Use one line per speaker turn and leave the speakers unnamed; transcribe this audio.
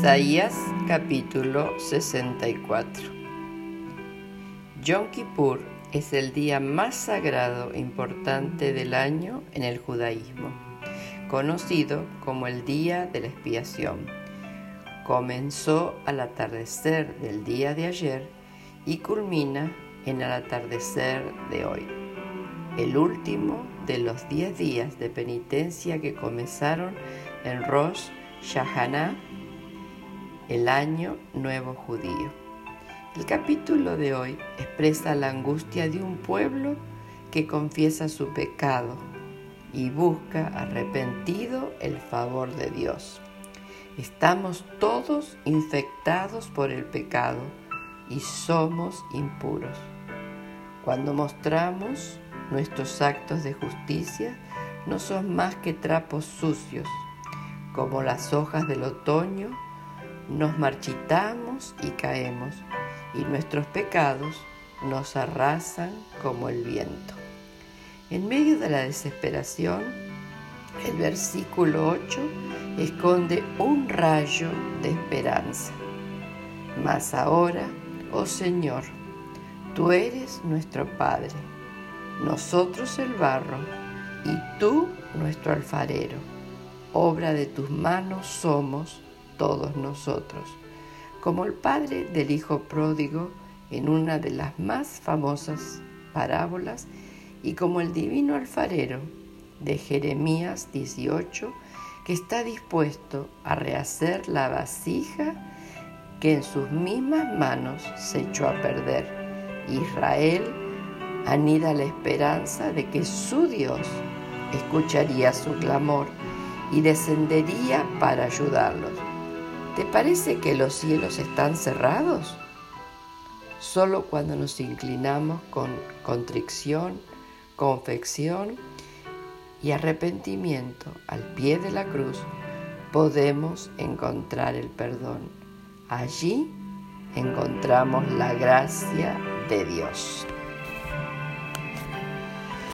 Isaías capítulo 64. Yom Kippur es el día más sagrado e importante del año en el judaísmo, conocido como el día de la expiación. Comenzó al atardecer del día de ayer y culmina en el atardecer de hoy, el último de los 10 días de penitencia que comenzaron en Rosh Hashanah, el año nuevo judío. El capítulo de hoy expresa la angustia de un pueblo que confiesa su pecado y busca arrepentido el favor de Dios. Estamos todos infectados por el pecado y somos impuros. Cuando mostramos nuestros actos de justicia, no son más que trapos sucios. Como las hojas del otoño, nos marchitamos y caemos, y nuestros pecados nos arrasan como el viento. En medio de la desesperación, el versículo 8 esconde un rayo de esperanza. Mas ahora, oh Señor, tú eres nuestro Padre, nosotros el barro, y tú nuestro alfarero. Obra de tus manos somos todos nosotros. Como el padre del hijo pródigo en una de las más famosas parábolas, y como el divino alfarero de Jeremías 18, que está dispuesto a rehacer la vasija que en sus mismas manos se echó a perder. Israel anida la esperanza de que su Dios escucharía su clamor y descendería para ayudarlos. ¿Te parece que los cielos están cerrados? Solo cuando nos inclinamos con contrición, confesión y arrepentimiento al pie de la cruz, podemos encontrar el perdón. Allí encontramos la gracia de Dios.